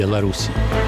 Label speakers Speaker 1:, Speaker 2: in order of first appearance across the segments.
Speaker 1: Беларусі.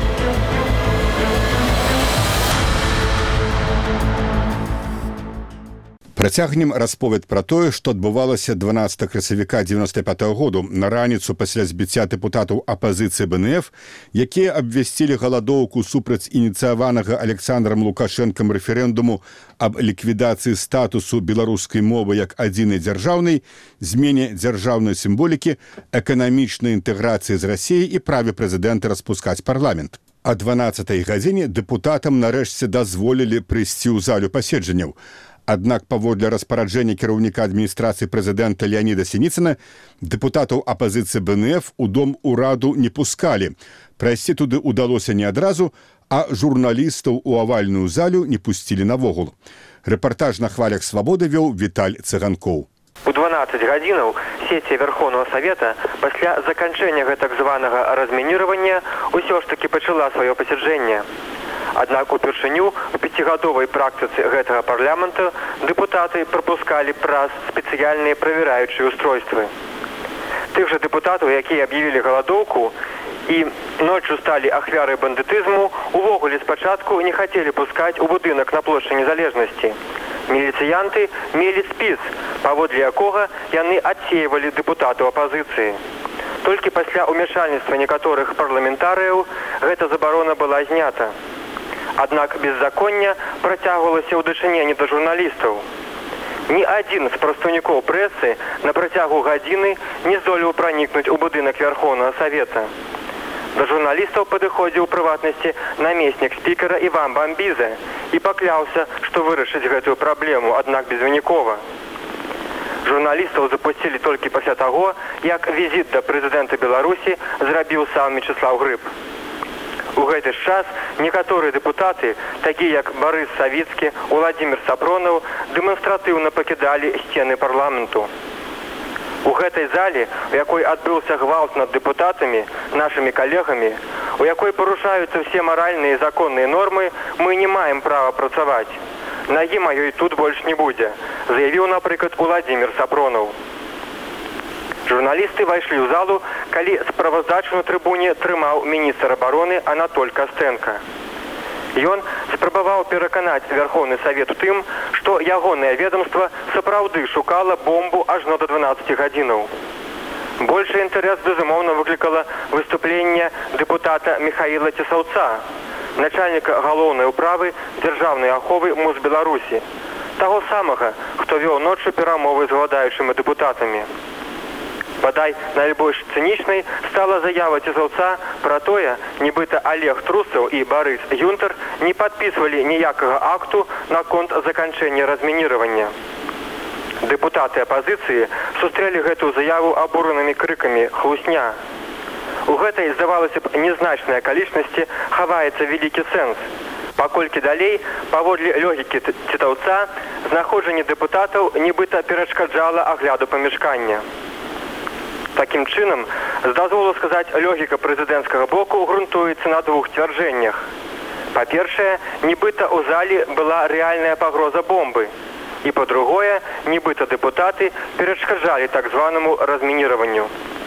Speaker 2: Працягнем расповед пра тое, што адбывалася 12 красавіка 95-го году на раніцу пасля збіцця дэпутатаў апазіцыі БНФ, якія абвясцілі галадоўку супраць ініцыяванага Александрам Лукашэнкам рэферэндуму аб ліквідацыі статусу беларускай мовы як адзінай дзяржаўнай, змене дзяржаўнай сімволікі, эканамічнай інтэграцыі з Расіяй і праве прэзідэнта распускаць парламент. А 12-й гадзіне дэпутатам нарэшце дазволілі прыйсці ў залю паседжанняў. Аднак паводле распараджэння кіраўніка адміністрацыі прэзідэнта Леаніда Сініцына дэпутатаў апазіцыі БНФ у дом ураду не пускалі. Прайсці туды ўдалося не адразу, а журналістаў у авальную залю не пусцілі навогул. Рэпартаж на хвалях свабоды вёў Віталь Цыганкоў.
Speaker 3: У 12 гадзінаў сесія Верховного Савета пасля заканчэння гэтак званага размінирования ўсё ж таки пачала сваё пасяджэнне. Аднак упершыню у 5гадовай практыцы гэтага парламента дэпутаты прапускалі праз спецыяльныя правяраючыя устройствы. Тых жа дэпутатаў, якія аб'явілі галадоўку і ноччу сталі ахвярай бандытызму, увогуле спачатку не хацелі пускаць у будынак на плошчы Незалежнасці. Міліцыянты мелі спіс, паводле якога яны адсеивалі дэпутатаў апазіцыі. Толькі пасля ўмяшальніцтва некаторых парламентарыяў гэта забарона была знята. Аднак беззаконня працягвалася ў дачыненні да журналістаў. Ні адзін з прадстаўнікоў прэсы на працягу гадзіны не здолеў пранікнуць у будынак Верховнага Савета. Да журналістаў падыходзіў у прыватнасці намеснік спікера Іван Бамбіза і пакляўся, што вырашыць гэтую праблему, аднак безвынікова. Журналістаў запусцілі толькі пасля таго, як візіт да прэзідэнта Беларусі зрабіў сам Мечыслаў Грыб. У гэты ж час некаторыя дэпутаты, такія як Барыс Савіцкі, Уладзімір Сапронаў, дэманстратыўна пакідалі сцены парламенту. У гэтай зале, у якой адбыўся гвалт над дэпутатамі, нашымі калегамі, у якой парушаюцца ўсе маральныя і законныя нормы, мы не маем права працаваць. Нагі маёй тут больш не будзе, заявіў, напрыклад, Уладзімір Сапронаў. Журналісты вайшлі ў залу, калі справаздачу на трыбуне трымаў міністр абароны Анатоль Кастэнка. Ён спрабаваў пераканаць Верховны Савет у тым, што ягонае ведомства сапраўды шукала бомбу ажно да 12 гадзінаў. Большы інтарэс, безумоўна, выклікала выступленне дэпутата Михаіла Цесаўца, начальніка галоўнай управы дзяржаўнай аховы МУЗ Беларусі, таго самага, хто вёў ноччу перамовы з галадаючымі дэпутатамі. Бадай найбольш цынічнай стала заява Цесаўца пра тое, нібыта Олег Трусаў і Барыс Юнтер не падпісвалі ніякага акту наконт заканчэння размінировання. Дэпутаты апазіцыі сустрэлі гэтую заяву абуранымі крыкамі «Хлусня». У гэтай, здавалася б, незначнай акалічнасці хаваецца вялікі сэнс, паколькі далей, паводле логікі Цесаўца, знаходжанне дэпутатаў нібыта перашкаджала агляду памяшкання. Такім чынам, з дазволу сказаць, логіка прэзідэнцкага боку грунтуецца на двух цвярджэннях. Па-першае, нібыта ў зале была рэальная пагроза бомбы. І па-другое, нібыта дэпутаты перашкаджалі так званаму размінірованню.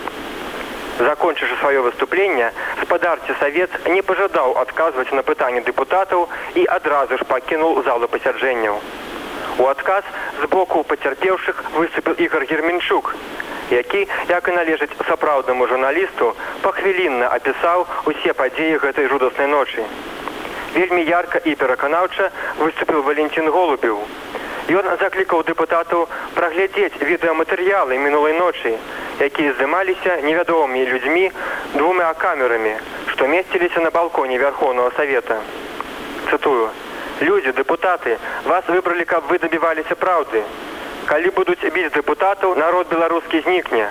Speaker 3: Закончыўшы сваё выступленне, спадарцы Савет не пажадаў адказваць на пытанні дэпутатаў і адразу ж пакінуў залу пасяджэнняў. У адказ з боку пацярпеўшых выступіў Ігор Герменчук, які, як і належыць сапраўднаму журналісту, пахвілінна апісаў усе падзеі гэтай жудаснай ночы. Вельмі ярка і пераканаўча выступіў Валентин Голубеў. Ён заклікаў дэпутатаў праглядзець відэаматэрыялы мінулай ночы, якія здымаліся невядомымі людзьмі двума камерамі, што месціліся на балконе Верховного Савета. Цытую: «Людзі, дэпутаты, вас выбралі, каб вы дабіваліся праўды. Калі будуць біць дэпутатаў, народ беларускі знікне.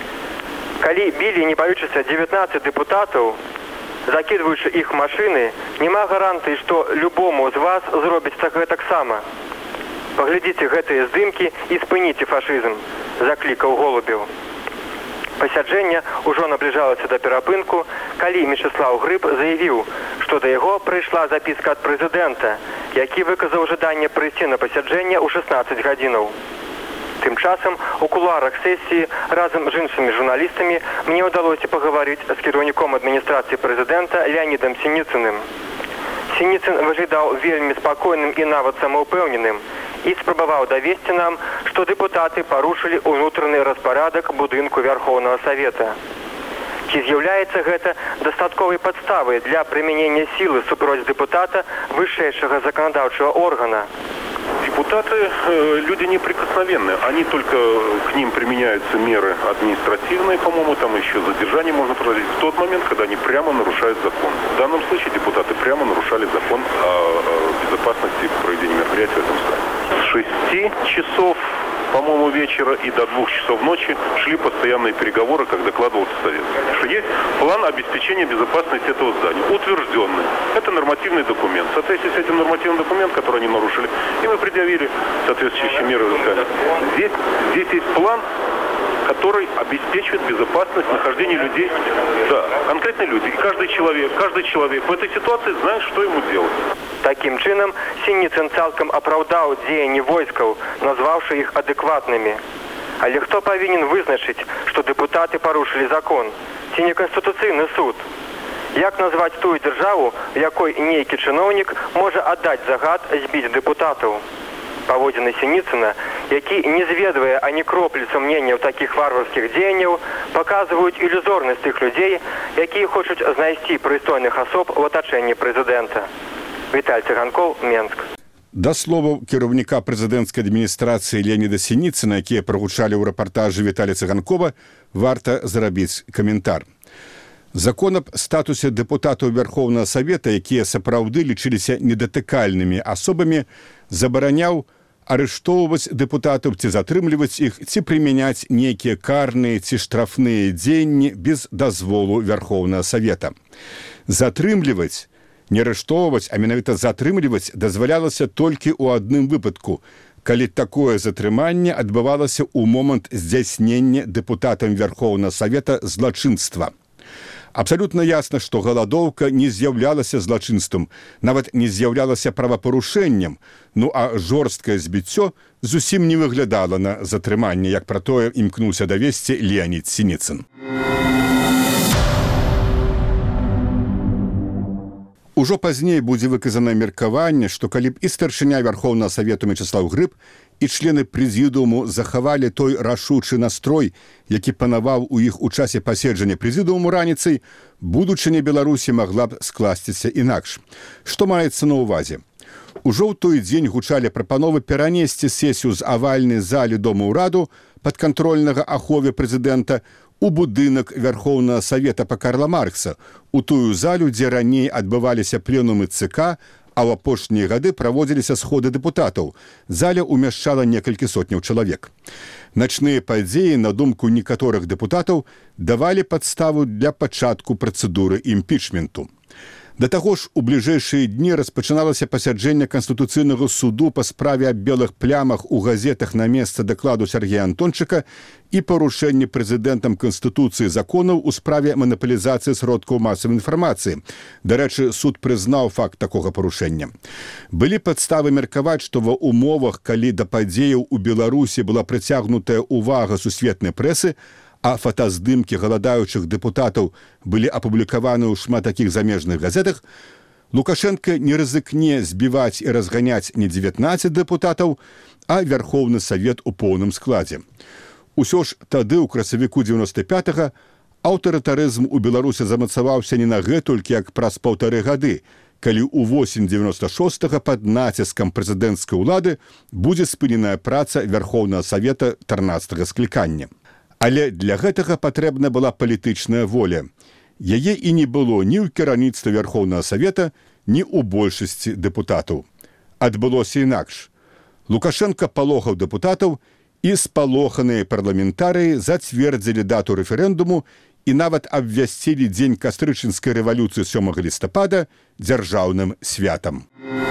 Speaker 3: Калі білі, не баючыся, 19 дэпутатаў, закідваючы іх машыны, няма гарантыі, што любому з вас зробіць гэтаксама. Паглядзіце гэтыя здымкі і спыніце фашызм», – заклікаў Голубеў. Пасяджэнне ўжо набліжалася да перапынку, калі Мечыслаў Грыб заявіў, што да яго прыйшла запіска ад прэзідэнта, які выказаў жаданне прыйсці на пасяджэнне ў 16 гадзінаў. Тым часам у кулуарах сесіі разам з іншымі журналістамі мне ўдалося пагаварыць з кіраўніком адміністрацыі прэзідэнта Леонідам Сініцыным. Сініцын выглядаў вельмі спакойным і нават самаўпэўненым і спрабаваў давесці нам, што дэпутаты парушылі ўнутраны распарадак будынку Верховнага Савета. Ці з'яўляецца гэта дастатковай падставай для прымянення сілы супроць дэпутата вышэйшага заканадаўчага органа?
Speaker 1: Депутаты люди неприкосновенные, они только к ним применяются меры административные, по-моему, там еще задержание можно проводить в тот момент, когда они прямо нарушают закон. В данном случае депутаты прямо нарушали закон о безопасности проведения мероприятий в этом здании. С 6 часов, по-моему, вечера и до 2 часов ночи шли постоянные переговоры, как докладывался Совет. Что есть план обеспечения безопасности этого здания, утвержденный. Это нормативный документ. В соответствии с этим нормативным документом, который они нарушили, и мы предъявили соответствующие меры взыскания. Здесь есть план, который обеспечивает безопасность нахождения людей. Да, конкретные люди. И каждый человек в этой ситуации знает, что ему делать.
Speaker 3: Таким чынам, Сініцын цалкам апраўдаў дзеянні войскаў, назваўшы іх адэкватнымі. Але хто павінен вызначыць, што дэпутаты парушылі закон? Ці не Канстытуцыйны суд? Як назваць тую дзяржаву, у якой нейкі чыноўнік можа аддаць загад збіць дэпутатаў? Паводзіны Сініцына, які не зведвае ані кроплі сумнення ў такіх варварскіх дзеянняў, паказваюць ілюзорнасць тых людзей, якія хочуць знайсці прыстойных асоб у атачэнні прэзідэнта. Віталь Цыганкоў, Менск.
Speaker 2: Да словаў кіраўніка прэзідэнцкай адміністрацыі Леоніда Сініцына, якія прагучалі ў рэпартажы Віталя Цыганкова, варта зрабіць каментар. Закон аб статусе дэпутатаў Верховнага Савета, якія сапраўды лічыліся недатыкальнымі асобамі, забараняў арыштоўваць дэпутатаў ці затрымліваць іх, ці прымяняць нейкія карныя ці штрафныя дзеянні без дазволу Верховнага Савета. Затрымліваць, не арыштоўваць, а менавіта затрымліваць дазвалялася толькі ў адным выпадку, калі такое затрыманне адбывалася ў момант здзяйснення дэпутатам Верховнага Савета злачынства. Абсалютна ясна, што галадоўка не з'яўлялася злачынствам, нават не з'яўлялася правапарушэннем, ну а жорсткае збіццё зусім не выглядала на затрыманне, як пра тое імкнуўся давесці Леонід Сініцын. Ужо пазней будзе выказана меркаванне, што калі б і старшыня Верховнага Савету Мячеслаў Грыб і члены прэзідыуму захавалі той рашучы настрой, які панаваў у іх у часе паседжання прэзідыуму раніцай, будучыня Беларусі магла б скласціся інакш. Што маецца на ўвазе? Ужо ў той дзень гучалі прапановы перанесці сесію з авальнай залі Дома ўраду падкантрольнага ахове прэзідэнта у будынак Верховнага Савета па Карла Маркса, у тую залю, дзе раней адбываліся пленумы ЦК, а ў апошнія гады праводзіліся сходы дэпутатаў. Заля ўмяшчала некалькі сотняў чалавек. Начныя падзеі, на думку некаторых дэпутатаў, давалі падставу для пачатку працэдуры імпічменту. Да таго ж, у бліжэйшыя дні распачыналася пасяджэнне Канстытуцыйнага суду па справе аб белых плямах у газетах на месца дакладу Сергея Антончыка і парушэнне прэзідэнтам Канстытуцыі законаў у справе манапалізацыі сродкаў масавай інфармацыі. Дарэчы, суд прызнаў факт такога парушэння. Былі падставы меркаваць, што ва умовах, калі да падзеяў у Беларусі была прыцягнутая ўвага сусветнай прэсы, а фотаздымкі галадаючых дэпутатаў былі апублікаваны ў шмат такіх замежных газетах, Лукашенко не рызыкне збіваць і разганяць не 19 дэпутатаў, а Верховны Савет у поўным складзе. Усё ж тады, у красавіку 95-га, аўтарытарызм у Беларусі замацаваўся не на гэтулькі, як праз 1,5 гады, калі ў восень 96-га пад націскам прэзідэнцкай улады будзе спыненая праца Верховнага Савета 13-га склікання. Але для гэтага патрэбна была палітычная воля. Яе і не было ні ў кіраўніцтве Верховнага Савета, ні ў большасці дэпутатаў. Адбылося інакш. Лукашенко палохаў дэпутатаў, і спалоханыя парламентарыі зацвердзілі дату рэферэндуму і нават абвясцілі дзень кастрычніцкай рэвалюцыі 7 лістапада дзяржаўным святам.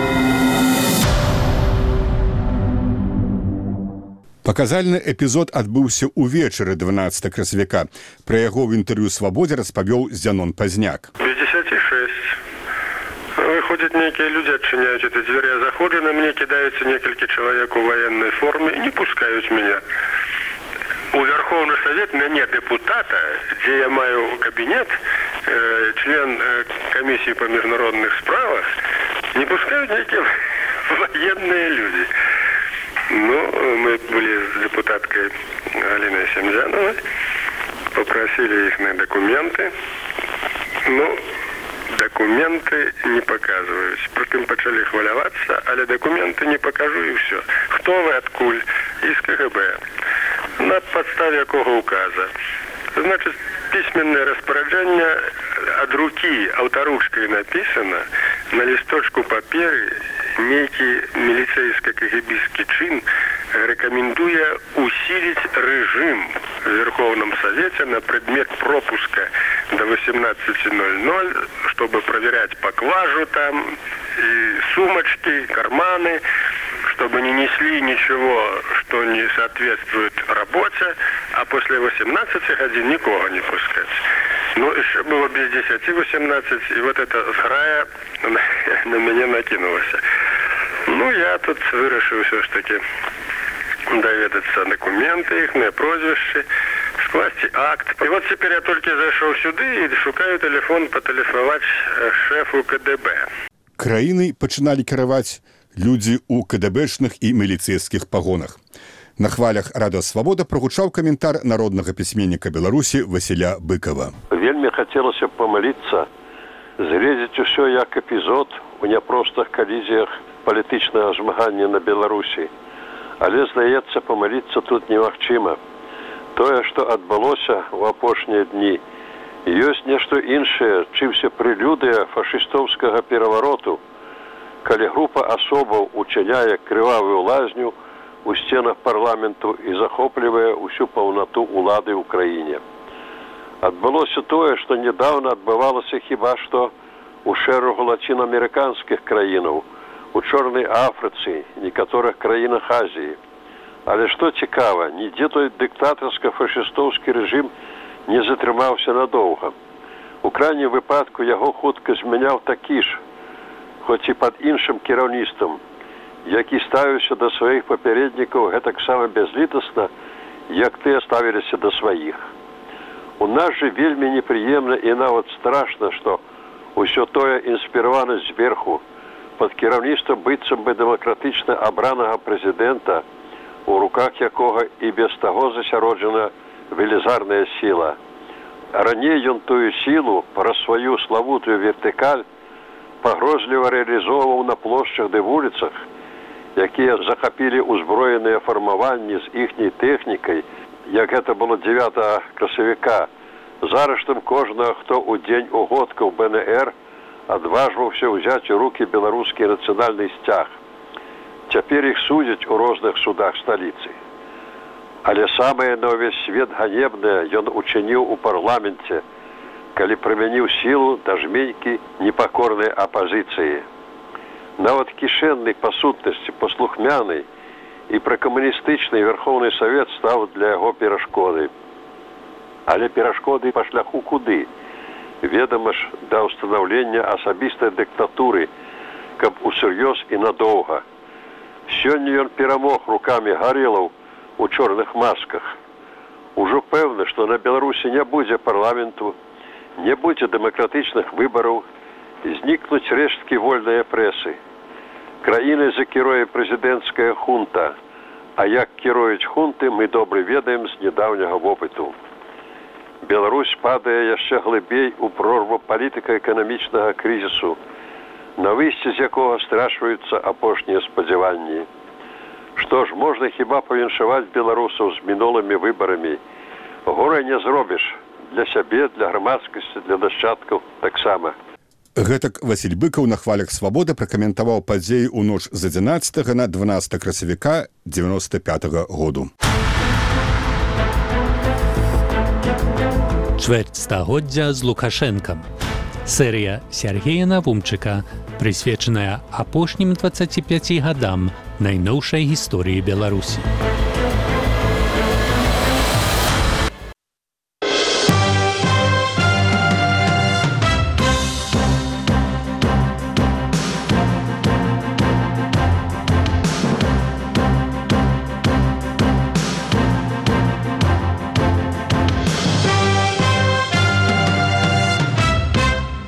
Speaker 2: Паказальны эпізод адбыўся ўвечары 12 красавіка. Пра яго ў інтэрв'ю «Свабодзе» распавёў Зянон Пазняк.
Speaker 4: 56. выходят некие люди, отчиняют эти двери, я заходжу, на мне кидаются несколько человек у военной форме и не пускают меня. У Верховный Совет мяне депутата, где я маю кабинет, член комиссии по международных справах, не пускают некие военные люди. Ну, мы были с депутаткой Алиной Семзяновой, попросили их на документы. Ну, документы не показывают. Потом начали хваляваться, але документы не покажу и все. Кто вы, откуль? Из КГБ. На подставе якого указа. Значит, письменное распоряджение от руки, авторучкой написано, на листочку паперы некий милицейско-кгбистский чин рекомендуя усилить режим в Верховном Совете на предмет пропуска до 18:00, чтобы проверять поклажу там, и сумочки, карманы, чтобы не несли ничего, что не соответствует работе, а после 18 годин никого не пускать. Ну, еще было без 10-18, и вот эта зграя на меня накинулась. Ну, я тут вирішив все ж таки доведаться документы их, на прозвище, скласти акт. И вот теперь я только зашел сюда и шукаю телефон, потелефоновать шефу КДБ.
Speaker 2: Краінай пачыналі кіраваць людзі ў КДБшных і міліцэйскіх пагонах. На хвалях Радыё Свабода прагучаў каментар народнага пісьменніка Беларусі Васіля Быкова.
Speaker 5: Вельмі хацелася памыліцца, згледзець усё як эпізод у няпростых калізіях палітычнага змагання на Беларусі. Але, здаецца, памыліцца тут немагчыма. Тое, што адбылося ў апошнія дні, ёсць нешта іншае, чымся прэлюдыя фашыстоўскага перавароту, калі група асобаў учыняе крывавую лазню у сценах парламенту і захоплівае ўсю паўнату ўлады ў краіне. Адбылося тое, што нядаўна адбывалася хіба што ў шэрагу лацінаамерыканскіх краінаў, у Чорнай Афрыцы, некаторых краінах Азіі. Але што цікава, нідзе той дыктатарска-фашыстоўскі рэжым не затрымаўся надоўга. У крайнім выпадку яго хутка змяняў такі ж, хоць і пад іншым кіраўніцтвам, які ставіўся да сваіх папярэднікаў гэтаксама бязлітасна, як тыя ставіліся да сваіх. У нас жа вельмі непрыемна і нават страшна, што ўсё тое інспіравана зверху, пад кіраўніцтвам быццам бы дэмакратычна абранага прэзідэнта, у руках якога і без таго засяроджана велізарная сіла. Раней ён тую сілу праз сваю славутую вертыкаль пагрозліва рэалізоўваў на плошчах ды вуліцах, якія захапілі ўзброеныя фармаванні з іхняй тэхнікай, як гэта было 9 красавіка, з арыштам кожнага, хто ў дзень угодкаў БНР адважваўся ўзяць у рукі беларускі нацыянальны сцяг. Цяпер іх судзяць у розных судах сталіцы. Але самае на ўвесь свет ганебнае ён учыніў у парламенце, калі прымяніў сілу да жменькі непакорнай апазіцыі. Нават кішэнны па сутнасці паслухмяны і пракамуністычны Верховны Савет стаў для яго перашкодай. Але перашкоды па шляху куды? Ведама ж, да ўстанаўлення асабістай дыктатуры, каб усур'ёз і надоўга. Сёння ён перамог рукамі гарэлаў у чорных масках. Ужо пэўна, што на Беларусі не будзе парламенту, не будзе дэмакратычных выбараў, знікнуць рэшткі вольнай прэсы. Краінай закіруе прэзідэнцкая хунта, а як кіруюць хунты, мы добра ведаем з нядаўняга вопыту. Беларусь падае яшчэ глыбей у прорву палітыка-эканамічнага крызісу, на выйсці з якога страчваюцца апошнія спадзяванні. Што ж, можна хіба павіншаваць беларусаў з мінулымі выбарамі. Гора не зробіш для сябе, для грамадскасці, для нашчадкаў таксама.
Speaker 2: Гэтак Васіль Быкаў на хвалях Свабоды пракаментаваў падзеі ў ноч з 11 на 12 красавіка 95 году.
Speaker 6: Чвэрць стагоддзя з Лукашэнкам. Серыя Сяргея Навумчыка, прысвечаная апошнім 25 гадам найноўшай гісторыі Беларусі.